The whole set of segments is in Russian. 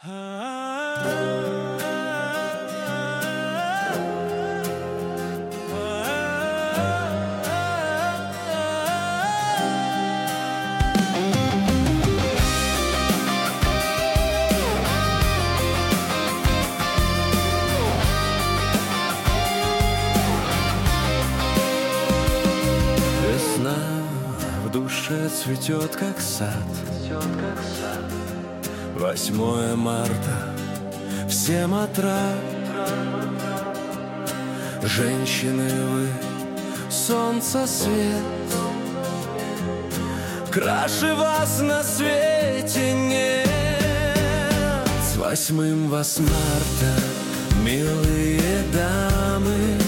Весна в душе цветет, как сад. 8 марта в 7 утра. Женщины, вы солнце свет, краше вас на свете нет. С 8 вас марта, милые дамы,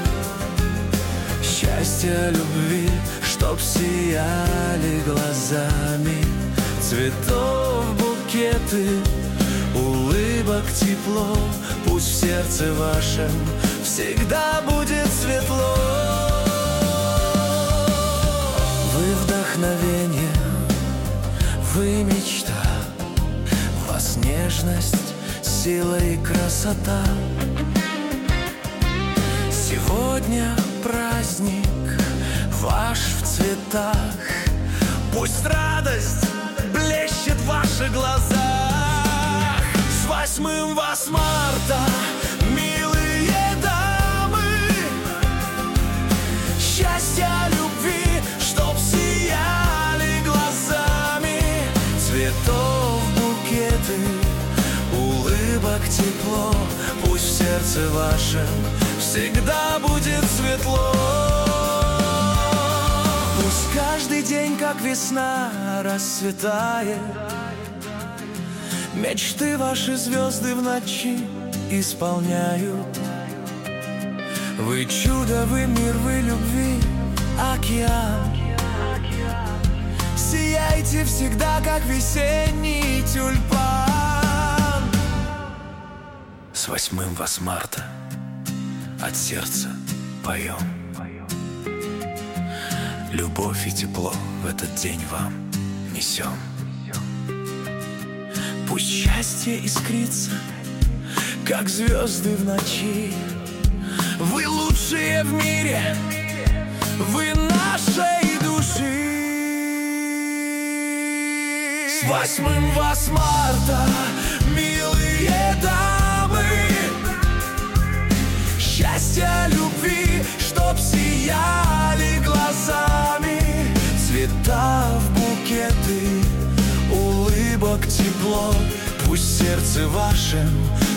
счастья, любви, чтоб сияли глазами, цветов букеты, улыбок тепло. Пусть в сердце вашем всегда будет светло. Вы вдохновение, вы мечта, в вас нежность, сила и красота. Сегодня праздник ваш в цветах, пусть радость блещет в ваших глазах. С 8 вас марта, милые дамы, счастья, любви, чтоб сияли глазами, цветов букеты, улыбок тепло. Пусть в сердце вашем всегда будет светло. Пусть каждый день, как весна, расцветает, мечты ваши звезды в ночи исполняют. Вы чудо, вы мир, вы любви, океан. Сияйте всегда, как весенний тюльпан. С 8 вас марта, от сердца поем. Любовь и тепло в этот день вам несем. Пусть счастье искрится, как звезды в ночи. Вы лучшие в мире, вы нашей души. С 8 вас марта, милые дамы, счастья, любви, чтоб сияли глазами, цвета в букеты, улыбок тепло. Пусть в сердце вашем